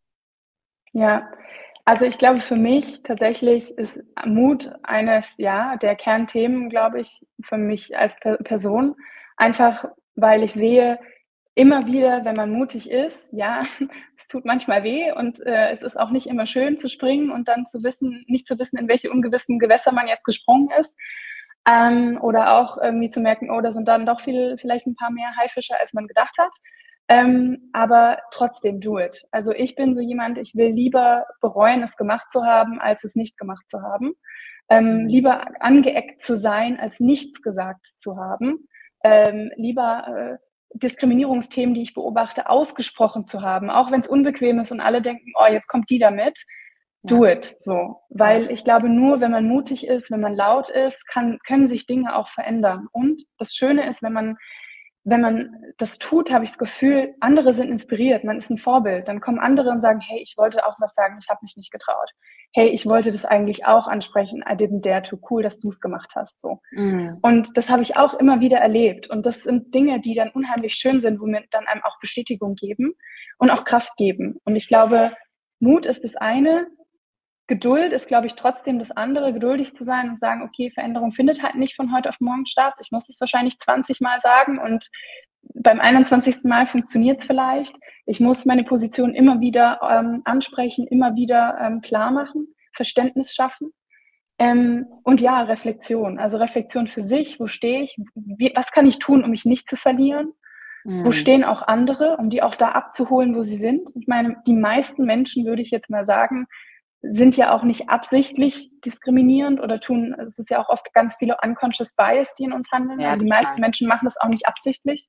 Ja, also ich glaube, für mich tatsächlich ist Mut eines, ja, der Kernthemen, glaube ich, für mich als Per- Person. Einfach, weil ich sehe, immer wieder, wenn man mutig ist, ja, es tut manchmal weh und äh, es ist auch nicht immer schön zu springen und dann zu wissen, nicht zu wissen, in welche ungewissen Gewässer man jetzt gesprungen ist. Ähm, oder auch irgendwie zu merken, oh, da sind dann doch viel, vielleicht ein paar mehr Haifische, als man gedacht hat. Ähm, aber trotzdem do it. Also ich bin so jemand, ich will lieber bereuen, es gemacht zu haben, als es nicht gemacht zu haben. Ähm, Mhm. lieber angeeckt zu sein, als nichts gesagt zu haben. Ähm, lieber äh, Diskriminierungsthemen, die ich beobachte, ausgesprochen zu haben, auch wenn es unbequem ist und alle denken, oh, jetzt kommt die damit. Do Ja, it, so. ja, Weil ich glaube, nur wenn man mutig ist, wenn man laut ist, kann, können sich Dinge auch verändern. Und das Schöne ist, wenn man wenn man das tut, habe ich das Gefühl, andere sind inspiriert, man ist ein Vorbild. Dann kommen andere und sagen, hey, ich wollte auch was sagen, ich habe mich nicht getraut. Hey, ich wollte das eigentlich auch ansprechen, I didn't dare to, cool, dass du es gemacht hast. So. mhm. Und das habe ich auch immer wieder erlebt. Und das sind Dinge, die dann unheimlich schön sind, wo mir dann einem auch Bestätigung geben und auch Kraft geben. Und ich glaube, Mut ist das eine, Geduld ist, glaube ich, trotzdem das andere, geduldig zu sein und sagen, okay, Veränderung findet halt nicht von heute auf morgen statt. Ich muss es wahrscheinlich zwanzig Mal sagen und beim einundzwanzigsten Mal funktioniert es vielleicht. Ich muss meine Position immer wieder ähm, ansprechen, immer wieder ähm, klar machen, Verständnis schaffen. Ähm, und ja, Reflexion. Also Reflexion für sich. Wo stehe ich? Wie, was kann ich tun, um mich nicht zu verlieren? Wo Mhm. stehen auch andere, um die auch da abzuholen, wo sie sind? Ich meine, die meisten Menschen, würde ich jetzt mal sagen, sind ja auch nicht absichtlich diskriminierend oder tun, es ist ja auch oft ganz viele unconscious bias, die in uns handeln. Ja, Also die meisten total. Menschen machen das auch nicht absichtlich.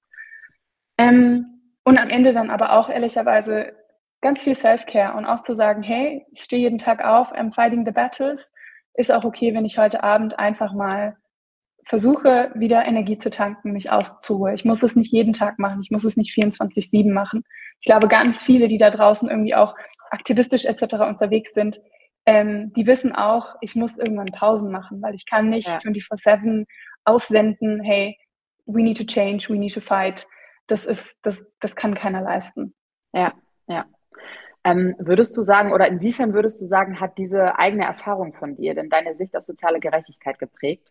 Ähm, und am Ende dann aber auch ehrlicherweise ganz viel Self-Care und auch zu sagen, hey, ich stehe jeden Tag auf, I'm fighting the battles, ist auch okay, wenn ich heute Abend einfach mal versuche, wieder Energie zu tanken, mich auszuruhen. Ich muss es nicht jeden Tag machen, ich muss es nicht vierundzwanzig sieben machen. Ich glaube, ganz viele, die da draußen irgendwie auch aktivistisch et cetera unterwegs sind, ähm, die wissen auch, ich muss irgendwann Pausen machen, weil ich kann nicht Ja, vierundzwanzig sieben aussenden, hey, we need to change, we need to fight. Das ist, das, das kann keiner leisten. ja, ja. Ähm, würdest du sagen, oder inwiefern würdest du sagen, hat diese eigene Erfahrung von dir denn deine Sicht auf soziale Gerechtigkeit geprägt?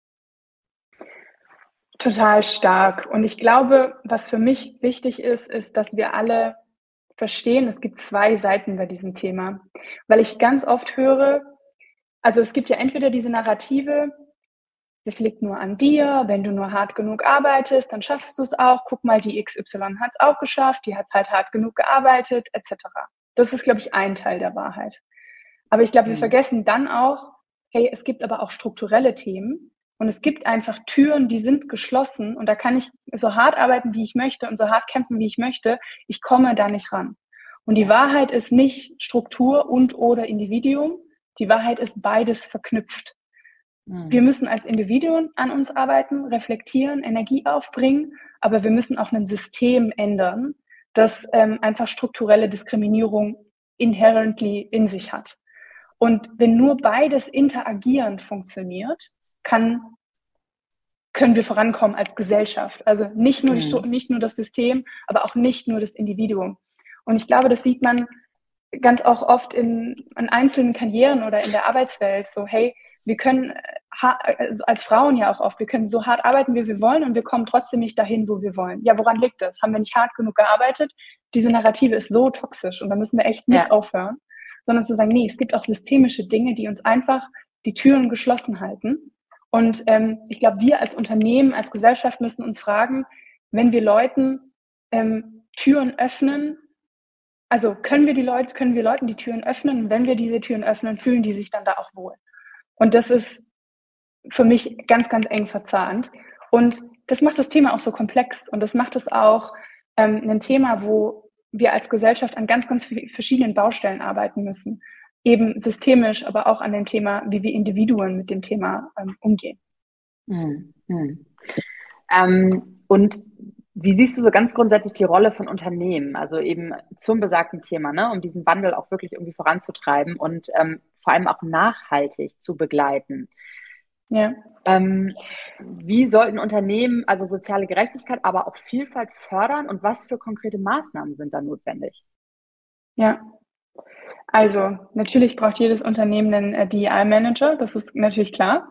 Total stark. Und ich glaube, was für mich wichtig ist, ist, dass wir alle verstehen, es gibt zwei Seiten bei diesem Thema. Weil ich ganz oft höre, also es gibt ja entweder diese Narrative, das liegt nur an dir, wenn du nur hart genug arbeitest, dann schaffst du es auch. Guck mal, die X Y hat es auch geschafft, die hat halt hart genug gearbeitet, et cetera. Das ist, glaube ich, ein Teil der Wahrheit. Aber ich glaube, wir Mhm. vergessen dann auch, hey, es gibt aber auch strukturelle Themen und es gibt einfach Türen, die sind geschlossen und da kann ich so hart arbeiten, wie ich möchte und so hart kämpfen, wie ich möchte. Ich komme da nicht ran. Und die Ja. Wahrheit ist nicht Struktur und oder Individuum. Die Wahrheit ist beides verknüpft. Wir Mhm. müssen als Individuen an uns arbeiten, reflektieren, Energie aufbringen, aber wir müssen auch ein System ändern, das ähm, einfach strukturelle Diskriminierung inherently in sich hat. Und wenn nur beides interagierend funktioniert, kann, können wir vorankommen als Gesellschaft. Also nicht nur, die, Mhm. nicht nur das System, aber auch nicht nur das Individuum. Und ich glaube, das sieht man ganz auch oft in, in einzelnen Karrieren oder in der Arbeitswelt. So, hey, wir können als Frauen ja auch oft, wir können so hart arbeiten, wie wir wollen und wir kommen trotzdem nicht dahin, wo wir wollen. Ja, woran liegt das? Haben wir nicht hart genug gearbeitet? Diese Narrative ist so toxisch und da müssen wir echt mit Ja. aufhören, sondern zu sagen, nee, es gibt auch systemische Dinge, die uns einfach die Türen geschlossen halten. Und ähm, ich glaube, wir als Unternehmen, als Gesellschaft müssen uns fragen, wenn wir Leuten ähm, Türen öffnen, also können wir die Leute, können wir Leuten die Türen öffnen und wenn wir diese Türen öffnen, fühlen die sich dann da auch wohl. Und das ist für mich ganz, ganz eng verzahnt. Und das macht das Thema auch so komplex und das macht es auch ähm, ein Thema, wo wir als Gesellschaft an ganz, ganz verschiedenen Baustellen arbeiten müssen. Eben systemisch, aber auch an dem Thema, wie wir Individuen mit dem Thema ähm, umgehen. Hm, hm. Ähm, und wie siehst du so ganz grundsätzlich die Rolle von Unternehmen, also eben zum besagten Thema, ne, um diesen Wandel auch wirklich irgendwie voranzutreiben und ähm, vor allem auch nachhaltig zu begleiten? Ja. Ähm, wie sollten Unternehmen also soziale Gerechtigkeit, aber auch Vielfalt fördern und was für konkrete Maßnahmen sind da notwendig? Ja, also natürlich braucht jedes Unternehmen einen äh, D E I-Manager, das ist natürlich klar.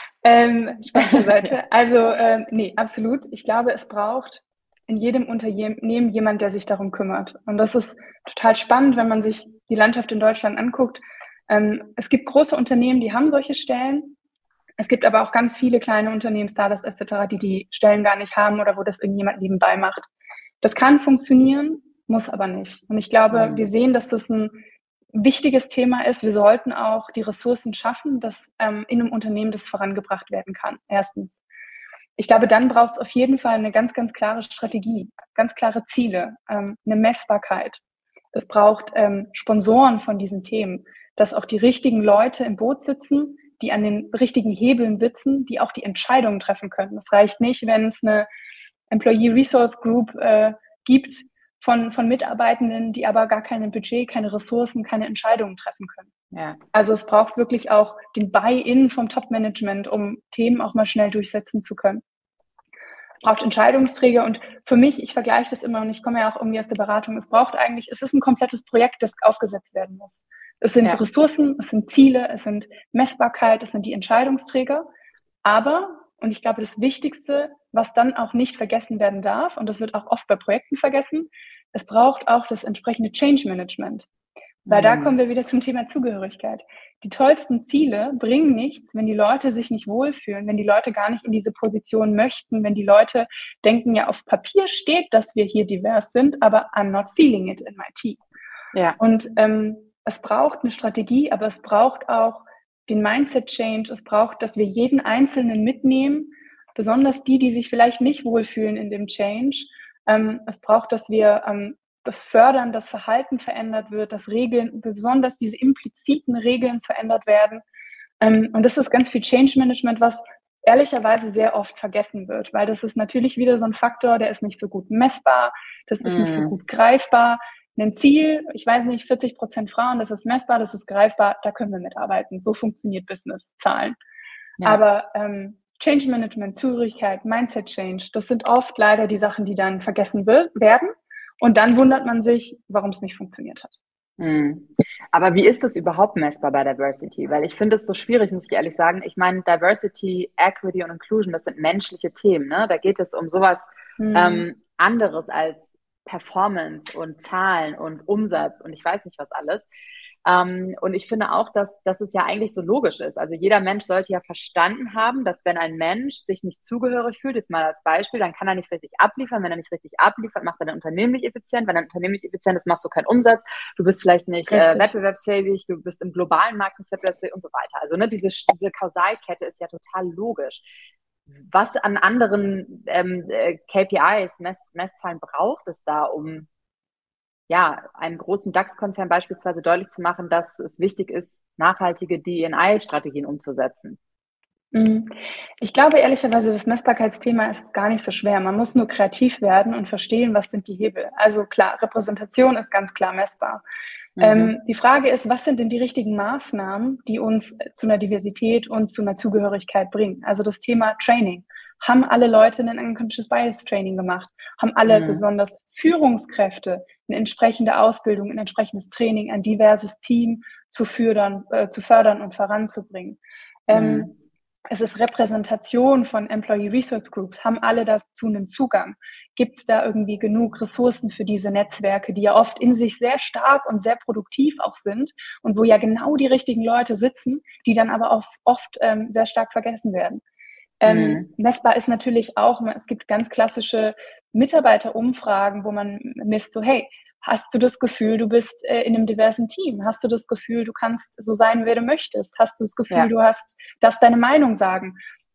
Ähm, Spaß beiseite. Ja. Also ähm, nee, absolut. Ich glaube, es braucht in jedem Unternehmen jemand, der sich darum kümmert. Und das ist total spannend, wenn man sich die Landschaft in Deutschland anguckt. Ähm, es gibt große Unternehmen, die haben solche Stellen. Es gibt aber auch ganz viele kleine Unternehmen, Startups et cetera, die die Stellen gar nicht haben oder wo das irgendjemand nebenbei macht. Das kann funktionieren, muss aber nicht. Und ich glaube, wir Hm. sehen, dass das ein wichtiges Thema ist. Wir sollten auch die Ressourcen schaffen, dass ähm, in einem Unternehmen das vorangebracht werden kann. Erstens. Ich glaube, dann braucht es auf jeden Fall eine ganz, ganz klare Strategie, ganz klare Ziele, ähm, eine Messbarkeit. Es braucht ähm, Sponsoren von diesen Themen, dass auch die richtigen Leute im Boot sitzen, die an den richtigen Hebeln sitzen, die auch die Entscheidungen treffen können. Es reicht nicht, wenn es eine Employee Resource Group äh, gibt von, von Mitarbeitenden, die aber gar kein Budget, keine Ressourcen, keine Entscheidungen treffen können. Ja. Also es braucht wirklich auch den Buy-in vom Top-Management, um Themen auch mal schnell durchsetzen zu können. Es braucht Entscheidungsträger und für mich, ich vergleiche das immer und ich komme ja auch irgendwie aus der Beratung, es braucht eigentlich, es ist ein komplettes Projekt, das aufgesetzt werden muss. Es sind Ja. Ressourcen, es sind Ziele, es sind Messbarkeit, es sind die Entscheidungsträger. Aber, und ich glaube, das Wichtigste, was dann auch nicht vergessen werden darf, und das wird auch oft bei Projekten vergessen, es braucht auch das entsprechende Change Management. Weil da kommen wir wieder zum Thema Zugehörigkeit. Die tollsten Ziele bringen nichts, wenn die Leute sich nicht wohlfühlen, wenn die Leute gar nicht in diese Position möchten, wenn die Leute denken, ja, auf Papier steht, dass wir hier divers sind, aber I'm not feeling it in my team. Ja. Und ähm, es braucht eine Strategie, aber es braucht auch den Mindset-Change. Es braucht, dass wir jeden Einzelnen mitnehmen, besonders die, die sich vielleicht nicht wohlfühlen in dem Change. Ähm, es braucht, dass wir ähm, das Fördern, das Verhalten verändert wird, dass Regeln, besonders diese impliziten Regeln verändert werden. Ähm, und das ist ganz viel Change Management, was ehrlicherweise sehr oft vergessen wird, weil das ist natürlich wieder so ein Faktor, der ist nicht so gut messbar, das ist mm. nicht so gut greifbar. Ein Ziel, ich weiß nicht, vierzig Prozent Frauen, das ist messbar, das ist greifbar, da können wir mitarbeiten. So funktioniert Business, Zahlen. Ja. Aber ähm, Change Management, Zugehörigkeit, Mindset Change, das sind oft leider die Sachen, die dann vergessen will, werden. Und dann wundert man sich, warum es nicht funktioniert hat. Hm. Aber wie ist das überhaupt messbar bei Diversity? Weil ich finde es so schwierig, muss ich ehrlich sagen. Ich meine, Diversity, Equity und Inclusion, das sind menschliche Themen, ne? Da geht es um sowas hm. ähm, anderes als Performance und Zahlen und Umsatz und ich weiß nicht was alles. Ähm, und ich finde auch, dass, dass es ja eigentlich so logisch ist. Also jeder Mensch sollte ja verstanden haben, dass wenn ein Mensch sich nicht zugehörig fühlt, jetzt mal als Beispiel, dann kann er nicht richtig abliefern. Wenn er nicht richtig abliefert, macht er dein Unternehmen nicht effizient. Wenn dein Unternehmen nicht effizient ist, machst du keinen Umsatz. Du bist vielleicht nicht äh, wettbewerbsfähig, du bist im globalen Markt nicht wettbewerbsfähig und so weiter. Also ne, diese, diese Kausalkette ist ja total logisch. Was an anderen ähm, K P Is, Mess, Messzahlen braucht es da, um ja, einem großen DAX-Konzern beispielsweise deutlich zu machen, dass es wichtig ist, nachhaltige D E I-Strategien umzusetzen? Ich glaube ehrlicherweise, das Messbarkeitsthema ist gar nicht so schwer. Man muss nur kreativ werden und verstehen, was sind die Hebel. Also klar, Repräsentation ist ganz klar messbar. Mhm. Ähm, die Frage ist, was sind denn die richtigen Maßnahmen, die uns zu einer Diversität und zu einer Zugehörigkeit bringen? Also das Thema Training. Haben alle Leute ein Unconscious Bias Training gemacht? Haben alle mhm. besonders Führungskräfte eine entsprechende Ausbildung, ein entsprechendes Training, ein diverses Team zu fördern, äh, zu fördern und voranzubringen? Mhm. Ähm, es ist Repräsentation von Employee Resource Groups. Haben alle dazu einen Zugang? Gibt es da irgendwie genug Ressourcen für diese Netzwerke, die ja oft in sich sehr stark und sehr produktiv auch sind und wo ja genau die richtigen Leute sitzen, die dann aber auch oft ähm, sehr stark vergessen werden? Ähm, mhm. Messbar ist natürlich auch, es gibt ganz klassische Mitarbeiterumfragen, wo man misst so, hey, hast du das Gefühl, du bist äh, in einem diversen Team? Hast du das Gefühl, du kannst so sein, wer du möchtest? Hast du das Gefühl, ja. du hast, darfst deine Meinung sagen?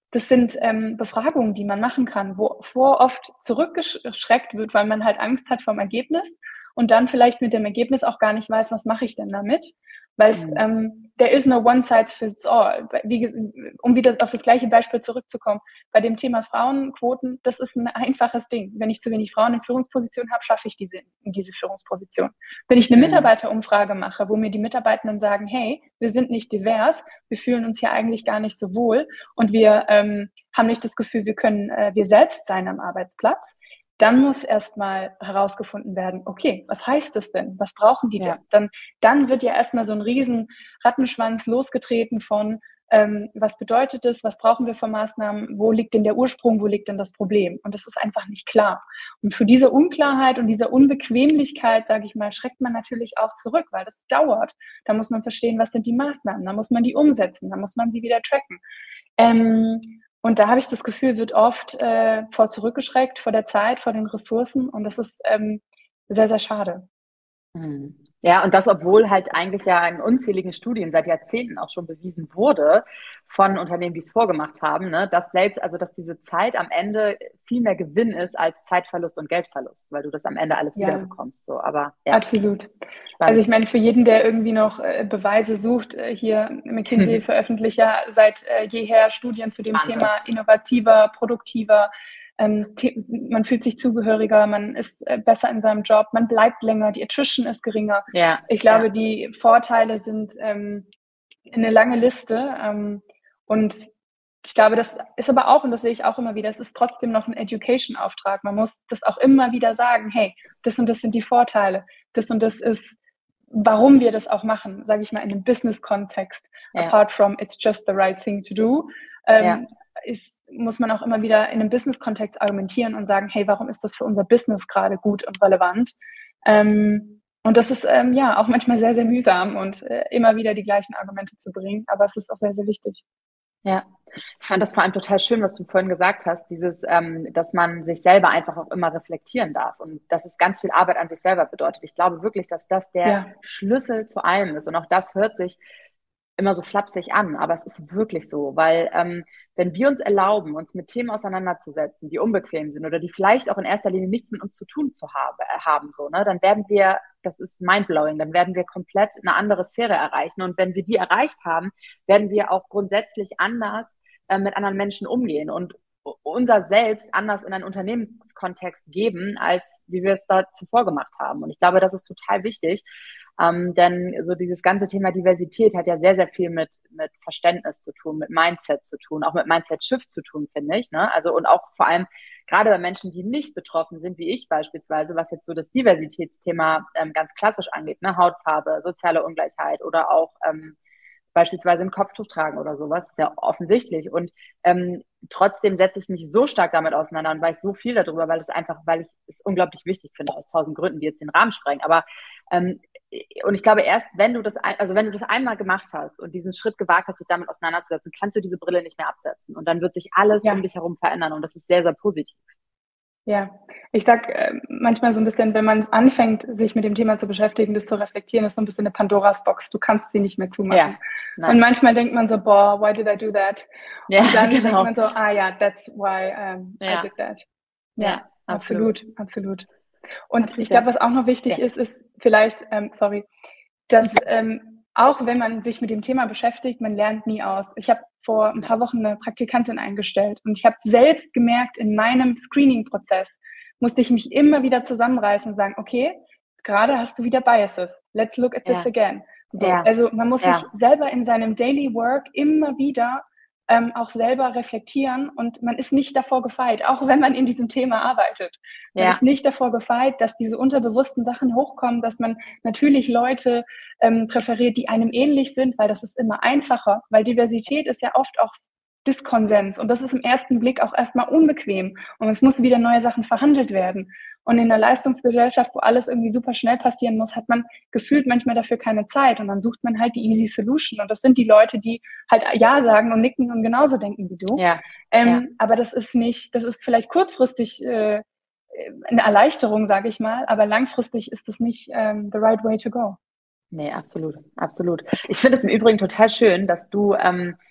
das sind ähm, Befragungen, die man machen kann, wo vor oft zurückgeschreckt wird, weil man halt Angst hat vom Ergebnis und dann vielleicht mit dem Ergebnis auch gar nicht weiß, was mache ich denn damit? Weil es, mhm. ähm, there is no one size fits all. Wie, um wieder auf das gleiche Beispiel zurückzukommen, bei dem Thema Frauenquoten, das ist ein einfaches Ding. Wenn ich zu wenig Frauen in Führungspositionen habe, schaffe ich diese in diese Führungsposition. Wenn ich eine mhm. Mitarbeiterumfrage mache, wo mir die Mitarbeitenden sagen, hey, wir sind nicht divers, wir fühlen uns hier eigentlich gar nicht so wohl und wir ähm, haben nicht das Gefühl, wir können äh, wir selbst sein am Arbeitsplatz, dann muss erstmal herausgefunden werden, okay, was heißt das denn? Was brauchen die ja. denn? Dann, dann wird ja erstmal so ein riesen Rattenschwanz losgetreten von, ähm, was bedeutet das? Was brauchen wir für Maßnahmen? Wo liegt denn der Ursprung? Wo liegt denn das Problem? Und das ist einfach nicht klar. Und für diese Unklarheit und diese Unbequemlichkeit, sage ich mal, schreckt man natürlich auch zurück, weil das dauert. Da muss man verstehen, was sind die Maßnahmen? Da muss man die umsetzen. Da muss man sie wieder tracken. Ähm, Und da habe ich das Gefühl, wird oft äh, vor zurückgeschreckt, vor der Zeit, vor den Ressourcen. Und das ist ähm, sehr, sehr schade. Ja, und das, obwohl halt eigentlich ja in unzähligen Studien seit Jahrzehnten auch schon bewiesen wurde von Unternehmen, die es vorgemacht haben, ne, dass selbst, also dass diese Zeit am Ende viel mehr Gewinn ist als Zeitverlust und Geldverlust, weil du das am Ende alles ja. wiederbekommst. So, aber ja. Absolut. Spannend. Also ich meine, für jeden, der irgendwie noch äh, Beweise sucht, äh, hier McKinsey veröffentlicht ja seit äh, jeher Studien zu dem Wahnsinn. Thema innovativer, produktiver. Ähm, man fühlt sich zugehöriger, man ist äh, besser in seinem Job, man bleibt länger, die Attrition ist geringer. Ja, ich glaube, ja. die Vorteile sind ähm, eine lange Liste. Ähm, und ich glaube, das ist aber auch, und das sehe ich auch immer wieder, es ist trotzdem noch ein Education-Auftrag. Man muss das auch immer wieder sagen, hey, das und das sind die Vorteile, das und das ist, warum wir das auch machen, sage ich mal, in einem Business-Kontext, ja. apart from it's just the right thing to do. Ähm, ja. ist, muss man auch immer wieder in einem Business-Kontext argumentieren und sagen, hey, warum ist das für unser Business gerade gut und relevant? Ähm, und das ist ähm, ja auch manchmal sehr, sehr mühsam und äh, immer wieder die gleichen Argumente zu bringen, aber es ist auch sehr, sehr wichtig. Ja, ich fand das vor allem total schön, was du vorhin gesagt hast, dieses, ähm, dass man sich selber einfach auch immer reflektieren darf und dass es ganz viel Arbeit an sich selber bedeutet. Ich glaube wirklich, dass das der ja. Schlüssel zu allem ist und auch das hört sich immer so flapsig an, aber es ist wirklich so, weil ähm, wenn wir uns erlauben, uns mit Themen auseinanderzusetzen, die unbequem sind oder die vielleicht auch in erster Linie nichts mit uns zu tun zu haben, äh, haben so, ne, dann werden wir, das ist mindblowing, dann werden wir komplett eine andere Sphäre erreichen und wenn wir die erreicht haben, werden wir auch grundsätzlich anders äh, mit anderen Menschen umgehen und unser Selbst anders in einen Unternehmenskontext geben, als wie wir es da zuvor gemacht haben. Und ich glaube, das ist total wichtig, ähm, denn so dieses ganze Thema Diversität hat ja sehr, sehr viel mit, mit Verständnis zu tun, mit Mindset zu tun, auch mit Mindset-Shift zu tun, finde ich. Ne? Also und auch vor allem gerade bei Menschen, die nicht betroffen sind, wie ich beispielsweise, was jetzt so das Diversitätsthema ähm, ganz klassisch angeht, ne? Hautfarbe, soziale Ungleichheit oder auch ähm, beispielsweise ein Kopftuch tragen oder sowas, ist ja offensichtlich. Und ähm, trotzdem setze ich mich so stark damit auseinander und weiß so viel darüber, weil es einfach, weil ich es unglaublich wichtig finde, aus tausend Gründen, die jetzt den Rahmen sprengen. Aber ähm, und ich glaube, erst wenn du das, also wenn du das einmal gemacht hast und diesen Schritt gewagt hast, dich damit auseinanderzusetzen, kannst du diese Brille nicht mehr absetzen. Und dann wird sich alles ja. um dich herum verändern. Und das ist sehr, sehr positiv. Ja, ich sag äh, manchmal so ein bisschen, wenn man anfängt, sich mit dem Thema zu beschäftigen, das zu reflektieren, ist so ein bisschen eine Pandoras Box. Du kannst sie nicht mehr zumachen. Ja, und manchmal denkt man so, boah, why did I do that? Ja, und dann genau. denkt man so, ah ja, that's why um, ja. I did that. Ja, ja absolut, absolut. absolut. Und absolut. Ich glaube, was auch noch wichtig ja. ist, ist vielleicht, ähm, sorry, dass ähm, auch wenn man sich mit dem Thema beschäftigt, man lernt nie aus. Ich habe vor ein paar Wochen eine Praktikantin eingestellt und ich habe selbst gemerkt, in meinem Screening-Prozess musste ich mich immer wieder zusammenreißen und sagen, okay, gerade hast du wieder Biases. Let's look at this ja. again. So, ja. Also man muss ja. sich selber in seinem Daily Work immer wieder ähm, auch selber reflektieren und man ist nicht davor gefeit, auch wenn man in diesem Thema arbeitet. Man ja. ist nicht davor gefeit, dass diese unterbewussten Sachen hochkommen, dass man natürlich Leute ähm, präferiert, die einem ähnlich sind, weil das ist immer einfacher, weil Diversität ist ja oft auch Diskonsens und das ist im ersten Blick auch erstmal unbequem und es müssen wieder neue Sachen verhandelt werden. Und in einer Leistungsgesellschaft, wo alles irgendwie super schnell passieren muss, hat man gefühlt manchmal dafür keine Zeit und dann sucht man halt die easy solution und das sind die Leute, die halt Ja sagen und nicken und genauso denken wie du. Ja, ähm, ja. Aber das ist nicht, das ist vielleicht kurzfristig äh, eine Erleichterung, sage ich mal, aber langfristig ist das nicht ähm, the right way to go. Nee, absolut, absolut. Ich finde es im Übrigen total schön, dass du ähm,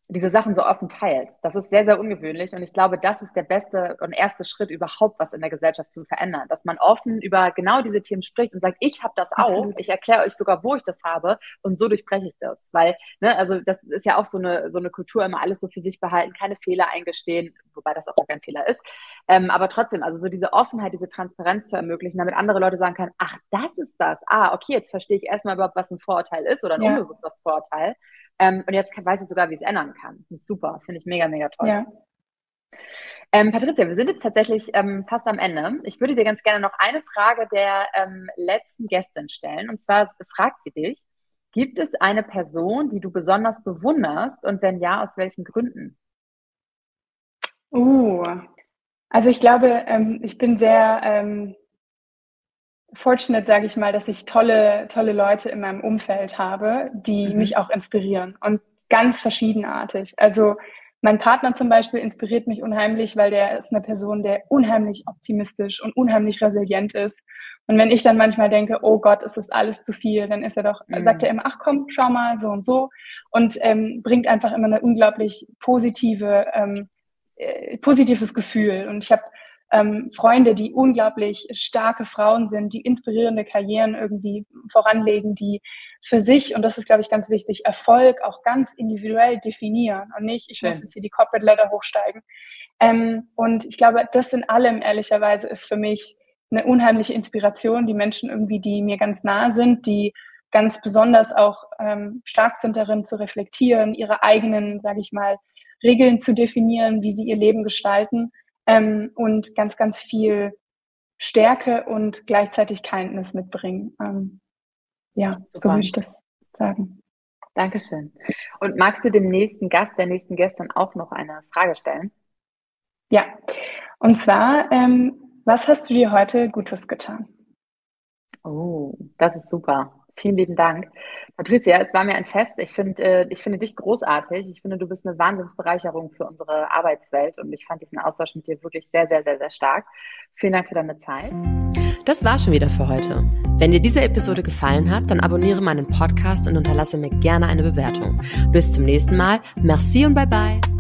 diese Sachen so offen teilst. Das ist sehr, sehr ungewöhnlich und ich glaube, das ist der beste und erste Schritt überhaupt, was in der Gesellschaft zu verändern, dass man offen über genau diese Themen spricht und sagt, ich habe das auch, Absolut. Ich erkläre euch sogar, wo ich das habe und so durchbreche ich das, weil, ne, also das ist ja auch so eine, so eine Kultur, immer alles so für sich behalten, keine Fehler eingestehen, wobei das auch gar kein Fehler ist, ähm, aber trotzdem, also so diese Offenheit, diese Transparenz zu ermöglichen, damit andere Leute sagen können, ach, das ist das, ah, okay, jetzt verstehe ich erstmal überhaupt, was ein Vorurteil ist oder ein ja. unbewusstes Vorurteil. Ähm, und jetzt weiß ich sogar, wie ich es ändern kann. Das ist super, finde ich mega, mega toll. Ja. Ähm, Patricia, wir sind jetzt tatsächlich ähm, fast am Ende. Ich würde dir ganz gerne noch eine Frage der ähm, letzten Gästin stellen. Und zwar fragt sie dich, gibt es eine Person, die du besonders bewunderst? Und wenn ja, aus welchen Gründen? Uh, also ich glaube, ähm, ich bin sehr... Ähm fortunate, sage ich mal, dass ich tolle, tolle Leute in meinem Umfeld habe, die mhm. mich auch inspirieren und ganz verschiedenartig. Also mein Partner zum Beispiel inspiriert mich unheimlich, weil der ist eine Person, der unheimlich optimistisch und unheimlich resilient ist. Und wenn ich dann manchmal denke, oh Gott, ist das alles zu viel, dann ist er doch, mhm. sagt er immer, ach komm, schau mal, so und so. Und ähm, bringt einfach immer eine unglaublich positive, ähm, äh, positives Gefühl. Und ich habe Ähm, Freunde, die unglaublich starke Frauen sind, die inspirierende Karrieren irgendwie voranlegen, die für sich, und das ist, glaube ich, ganz wichtig, Erfolg auch ganz individuell definieren und nicht, ich Schön. muss jetzt hier die Corporate Ladder hochsteigen. Ähm, und ich glaube, das in allem, ehrlicherweise, ist für mich eine unheimliche Inspiration, die Menschen irgendwie, die mir ganz nah sind, die ganz besonders auch ähm, stark sind darin zu reflektieren, ihre eigenen, sage ich mal, Regeln zu definieren, wie sie ihr Leben gestalten. Ähm, und ganz, ganz viel Stärke und gleichzeitig Kindness mitbringen. Ähm, ja, Super. So würde ich das sagen. Dankeschön. Und magst du dem nächsten Gast, der nächsten Gästin auch noch eine Frage stellen? Ja, und zwar, ähm, was hast du dir heute Gutes getan? Oh, das ist super. Vielen lieben Dank. Patricia, es war mir ein Fest. Ich finde, äh, ich finde dich großartig. Ich finde, du bist eine Wahnsinnsbereicherung für unsere Arbeitswelt und ich fand diesen Austausch mit dir wirklich sehr, sehr, sehr, sehr stark. Vielen Dank für deine Zeit. Das war schon wieder für heute. Wenn dir diese Episode gefallen hat, dann abonniere meinen Podcast und unterlasse mir gerne eine Bewertung. Bis zum nächsten Mal. Merci und bye bye.